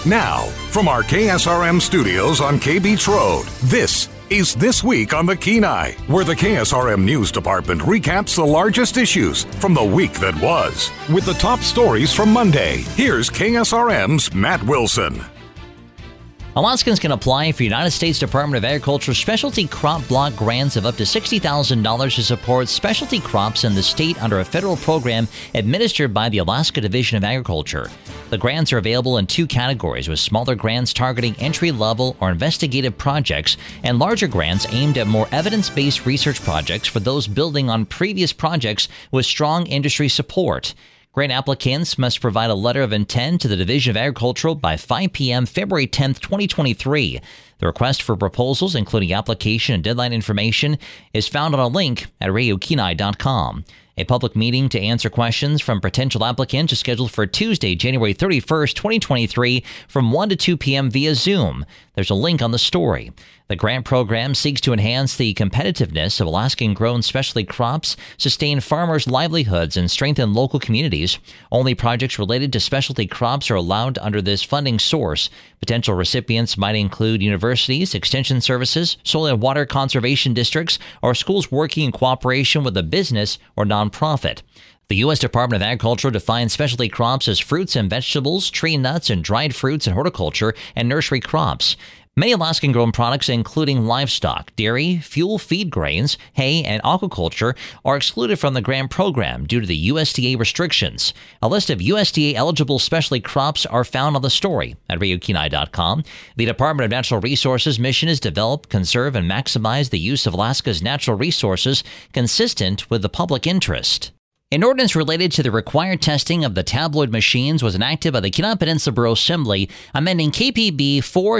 Now, from our KSRM studios on K Beach Road, this is This Week on the Kenai, where the KSRM News Department recaps the largest issues from the week that was. With the top stories from Monday, here's KSRM's Matt Wilson. Alaskans can apply for United States Department of Agriculture specialty crop block grants of up to $60,000 to support specialty crops in the state under a federal program administered by the Alaska Division of Agriculture. The grants are available in two categories, with smaller grants targeting entry-level or investigative projects and larger grants aimed at more evidence-based research projects for those building on previous projects with strong industry support. Grant applicants must provide a letter of intent to the Division of Agriculture by 5 p.m. February 10, 2023. The request for proposals, including application and deadline information, is found on a link at radiokenai.com. A public meeting to answer questions from potential applicants is scheduled for Tuesday, January 31st, 2023, from 1 to 2 p.m. via Zoom. There's a link on the story. The grant program seeks to enhance the competitiveness of Alaskan-grown specialty crops, sustain farmers' livelihoods, and strengthen local communities. Only projects related to specialty crops are allowed under this funding source. Potential recipients might include universities, extension services, soil and water conservation districts, or schools working in cooperation with a business or nonprofit. The U.S. Department of Agriculture defines specialty crops as fruits and vegetables, tree nuts and dried fruits and horticulture, and nursery crops. Many Alaskan-grown products, including livestock, dairy, fuel feed grains, hay, and aquaculture, are excluded from the grant program due to the USDA restrictions. A list of USDA-eligible specialty crops are found on the story at radiokenai.com. The Department of Natural Resources' mission is to develop, conserve, and maximize the use of Alaska's natural resources consistent with the public interest. An ordinance related to the required testing of the tabloid machines was enacted by the Kenai Peninsula Borough Assembly, amending KPB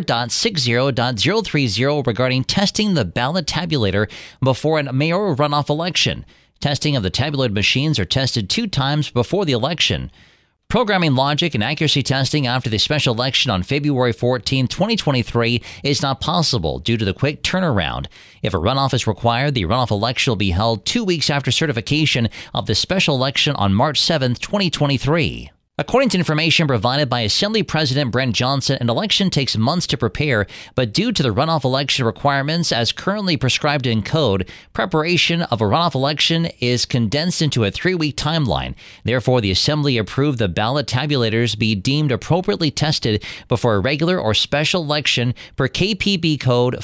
4.60.030 regarding testing the ballot tabulator before a mayoral runoff election. Testing of the tabloid machines are tested 2 times before the election. Programming logic and accuracy testing after the special election on February 14, 2023 is not possible due to the quick turnaround. If a runoff is required, the runoff election will be held 2 weeks after certification of the special election on March 7, 2023. According to information provided by Assembly President Brent Johnson, an election takes months to prepare, but due to the runoff election requirements as currently prescribed in code, preparation of a runoff election is condensed into a 3-week timeline. Therefore, the Assembly approved the ballot tabulators be deemed appropriately tested before a regular or special election per KPB code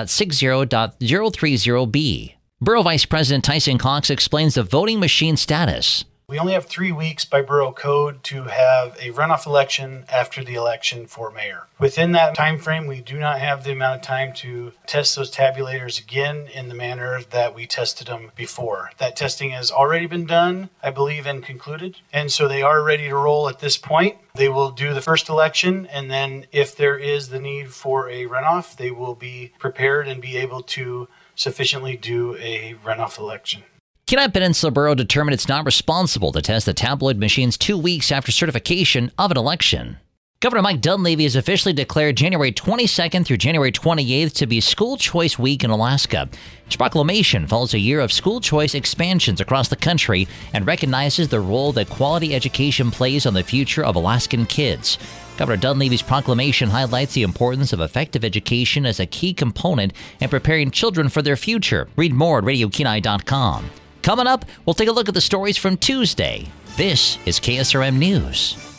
4.60.030B. Borough Vice President Tyson Cox explains the voting machine status. We only have 3 weeks by borough code to have a runoff election after the election for mayor. Within that time frame, we do not have the amount of time to test those tabulators again in the manner that we tested them before. That testing has already been done, I believe, and concluded. And so they are ready to roll at this point. They will do the first election, and then if there is the need for a runoff, they will be prepared and be able to sufficiently do a runoff election. Kenai Peninsula Borough determined it's not responsible to test the tabloid machines 2 weeks after certification of an election. Governor Mike Dunleavy has officially declared January 22nd through January 28th to be School Choice Week in Alaska. His proclamation follows a year of school choice expansions across the country and recognizes the role that quality education plays on the future of Alaskan kids. Governor Dunleavy's proclamation highlights the importance of effective education as a key component in preparing children for their future. Read more at radiokenai.com. Coming up, we'll take a look at the stories from Tuesday. This is KSRM News.